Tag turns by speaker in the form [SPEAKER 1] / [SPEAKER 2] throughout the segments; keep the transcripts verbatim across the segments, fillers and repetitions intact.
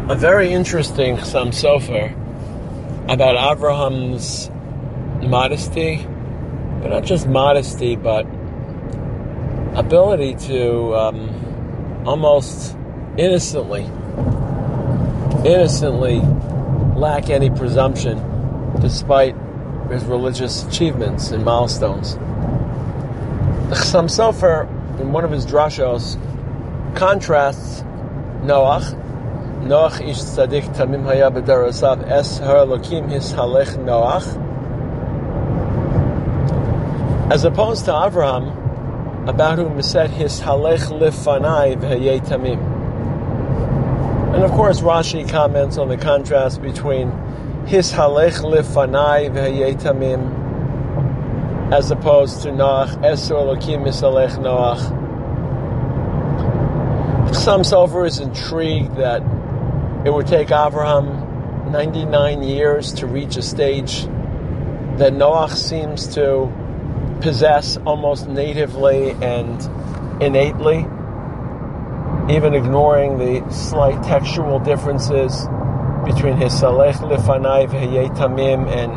[SPEAKER 1] a very interesting Chassam Sofer about Avraham's modesty, but not just modesty, but ability to um, almost innocently, innocently lack any presumption despite his religious achievements and milestones. The Chassam Sofer, in one of his drashos, contrasts Noach, Noach ish tzadik tamim haya b'darasav es har Elokim his halech Noach, as opposed to Avraham, about whom is said his halech lifanai v'hayei tamim. And of course Rashi comments on the contrast between his halech lifanai v'hayei tamim as opposed to Noach es har Elokim his halech Noach. Chassam Sofer is intrigued that it would take Avraham ninety-nine years to reach a stage that Noach seems to possess almost natively and innately, even ignoring the slight textual differences between his Salech Lefanai V'Hayei Tamim and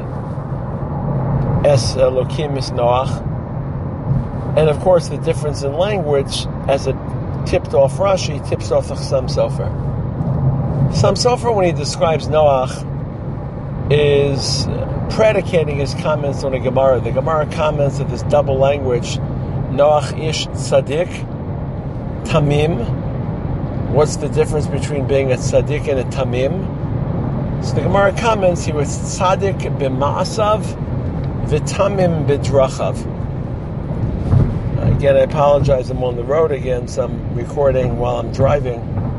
[SPEAKER 1] Es Elokim is Noach, and of course the difference in language, as it tipped off Rashi, tips off the Chassam Sofer. Chassam Sofer, when he describes Noach, is predicating his comments on the Gemara. The Gemara comments that this double language, Noach ish tzaddik, tamim. What's the difference between being a tzaddik and a tamim? So the Gemara comments he was tzaddik b'ma'asav, v'tamim b'drachav. Again, I apologize, I'm on the road again, so I'm recording while I'm driving.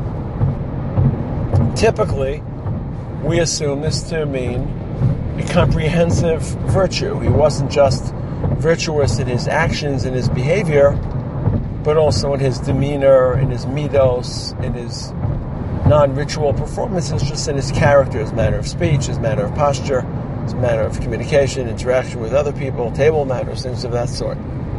[SPEAKER 1] Typically, we assume this to mean a comprehensive virtue. He wasn't just virtuous in his actions and his behavior, but also in his demeanor, in his midos, in his non-ritual performances, just in his character, his manner of speech, his manner of posture, his manner of communication, interaction with other people, table manners, things of that sort.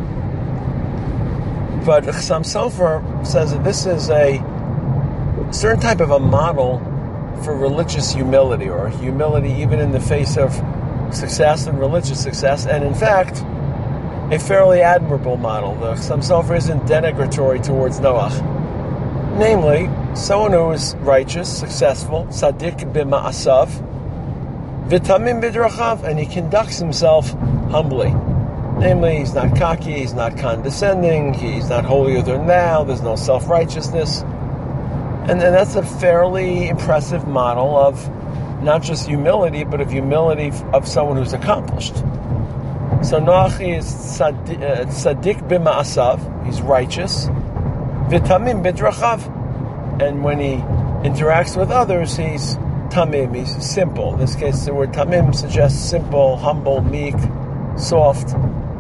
[SPEAKER 1] But Chassam Sofer says that this is a certain type of a model for religious humility, or humility even in the face of success and religious success, and in fact, a fairly admirable model. The Chassam Sofer isn't denigratory towards Noach. Namely, someone who is righteous, successful, tzaddik b'ma'asav, v'tamim b'drachav, and he conducts himself humbly. Namely, he's not cocky, he's not condescending, he's not holier than thou, there's no self-righteousness. And, and that's a fairly impressive model of not just humility, but of humility of someone who's accomplished. So Noach is tzaddik b'ma'asav, he's righteous, v'tamim b'drachav, and when he interacts with others, he's tamim, he's simple. In this case, the word tamim suggests simple, humble, meek, soft.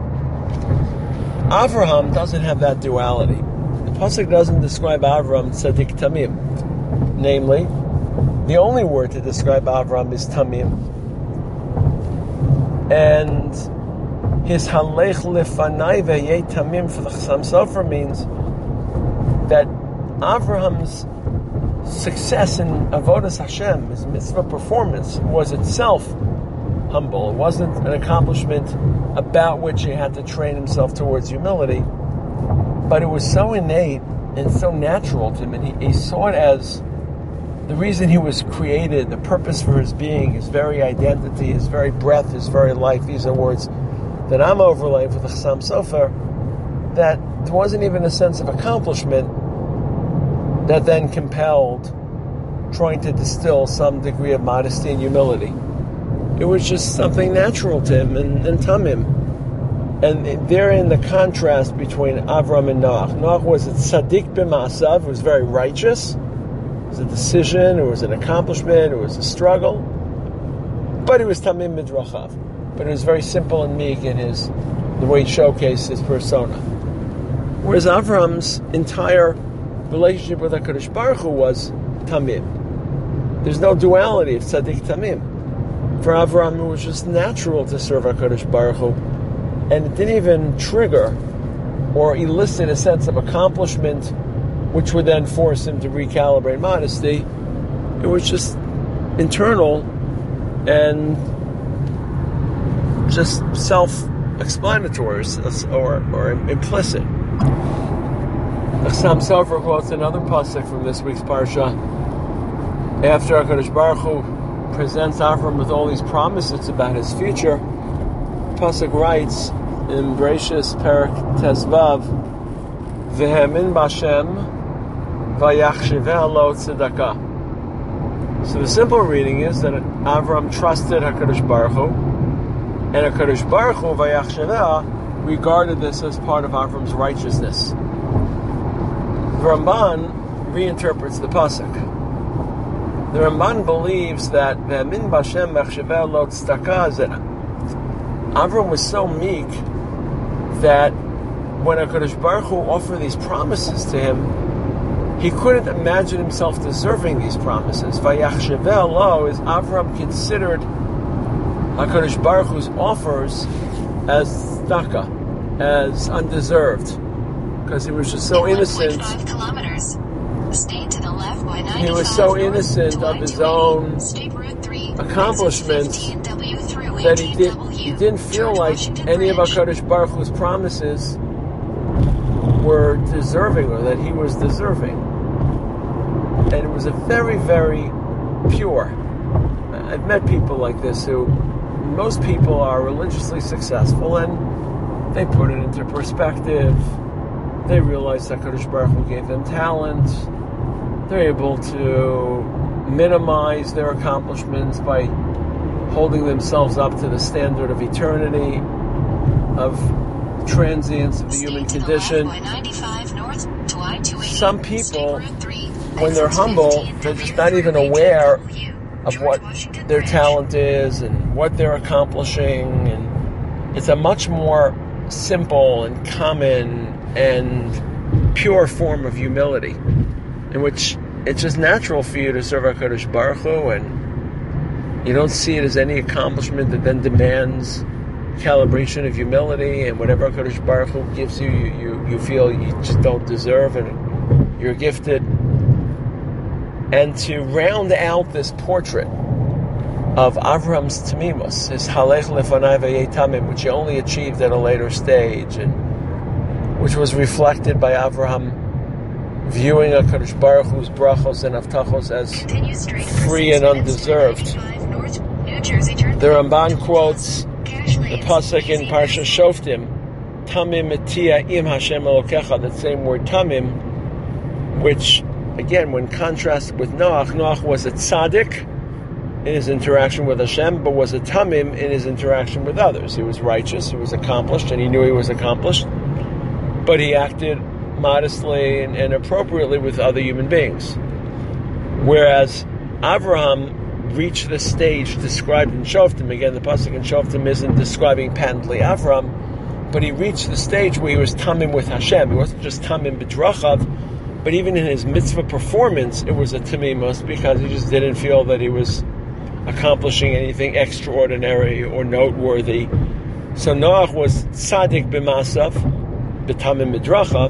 [SPEAKER 1] Avraham doesn't have that duality. The pasuk doesn't describe Avraham tzaddik tamim. Namely, the only word to describe Avraham is tamim. And his halech lefanai v'yei tamim for the Chassam Sofer means that Avraham's success in avodas Hashem, his mitzvah performance, was itself humble. It wasn't an accomplishment about which he had to train himself towards humility, but it was so innate and so natural to him, and he, he saw it as the reason he was created, the purpose for his being, his very identity, his very breath, his very life. These are words that I'm overlaying for the Chassam Sofer, that there wasn't even a sense of accomplishment that then compelled trying to distill some degree of modesty and humility. It was just something natural to him and, and tamim. And therein the contrast between Avram and Noach. Noach was a tzaddik b'ma'asav, it was very righteous. It was a decision, it was an accomplishment, it was a struggle. But it was tamim b'drachav. But it was very simple and meek in his, the way he showcased his persona. Whereas Avram's entire relationship with HaKadosh Baruch Hu was tamim. There's no duality of tzaddik tamim. For Avram, it was just natural to serve HaKadosh Baruch Hu, and it didn't even trigger or elicit a sense of accomplishment which would then force him to recalibrate modesty. It It was just internal and just self-explanatory or, or implicit. Chassam Sofer quotes another pasuk from this week's parsha. After HaKadosh Baruch Hu presents Avram with all these promises about his future, pasuk writes in Bereshis Perek Tezvav, V'hemin b'Hashem v'yachshiveh lo tzedakah. So the simple reading is that Avram trusted HaKadosh Baruch Hu, and HaKadosh Baruch Hu v'yachshiveh regarded this as part of Avram's righteousness. The Ramban reinterprets the pasuk. The Ramban believes that V'hemin b'Hashem v'yachshiveh lo tzedakah is that Avram was so meek that when HaKadosh Baruch Hu offered these promises to him, he couldn't imagine himself deserving these promises. Vayachsheveh lo is Avram considered HaKadosh Baruch Hu's offers as tzedakah, as undeserved, because he was just so innocent. He was so innocent of his own accomplishments that he, did, he didn't feel like any of HaKadosh Baruch Hu's promises were deserving, or that he was deserving. And it was a very, very pure. I've met people like this who, most people are religiously successful and they put it into perspective. They realize that HaKadosh Baruch Hu gave them talent. They're able to minimize their accomplishments by holding themselves up to the standard of eternity, of transience of the human condition. Some people, when they're humble, they're just not even aware of what their talent is and what they're accomplishing, and it's a much more simple and common and pure form of humility, in which it's just natural for you to serve HaKadosh Baruch Hu, and you don't see it as any accomplishment that then demands calibration of humility, and whatever HaKadosh Baruch Hu gives you, you, you, you feel you just don't deserve, and you're gifted. And to round out this portrait of Avram's Tamimus, his Halech Lefanai V'yei Tamim, which he only achieved at a later stage, and which was reflected by Avraham viewing HaKadosh Baruch Hu's brachos and avtachos as free and undeserved. The Ramban quotes the pasuk in Parsha Shoftim, Tamim etia im Hashem Elokecha, that same word Tamim, which, again, when contrasted with Noach, Noach was a tzaddik in his interaction with Hashem, but was a Tamim in his interaction with others. He was righteous, he was accomplished, and he knew he was accomplished, but he acted modestly and, and appropriately with other human beings. Whereas Avraham reached the stage described in Shoftim. Again, the pasuk in Shoftim isn't describing patently Avraham, but he reached the stage where he was tamim with Hashem. He wasn't just tamim b'drachav, but even in his mitzvah performance, it was a tamimus, because he just didn't feel that he was accomplishing anything extraordinary or noteworthy. So Noach was tzaddik b'masav, b'tamim b'drachav,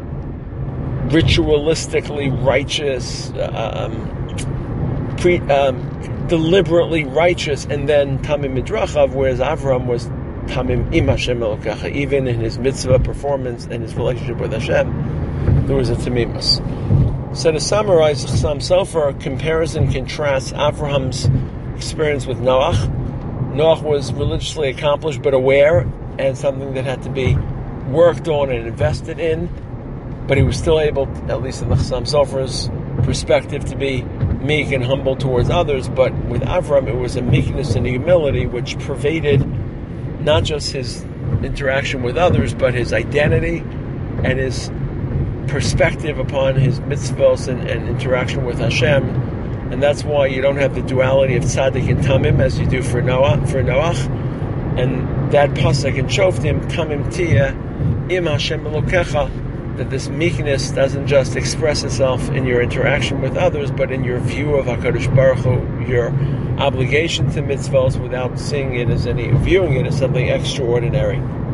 [SPEAKER 1] ritualistically righteous, um, pre, um, deliberately righteous, and then tamim midrachav, whereas Avram was tamim im Hashem Elokecha. Even in his mitzvah performance and his relationship with Hashem, there was a tamimus. So to summarize, Chassam Sofer compares and contrasts Avraham's experience with Noach. Noach was religiously accomplished but aware, and something that had to be worked on and invested in, but he was still able, at least in the Chassam Sofer's perspective, to be meek and humble towards others. But with Avram, it was a meekness and a humility which pervaded not just his interaction with others, but his identity and his perspective upon his mitzvos and, and interaction with Hashem. And that's why you don't have the duality of tzaddik and tamim as you do for Noah, for Noach. And that pasuk in Shoftim, tamim tia im Hashem Elokecha, that this meekness doesn't just express itself in your interaction with others, but in your view of HaKadosh Baruch Hu, your obligation to mitzvahs, without seeing it as any, viewing it as something extraordinary.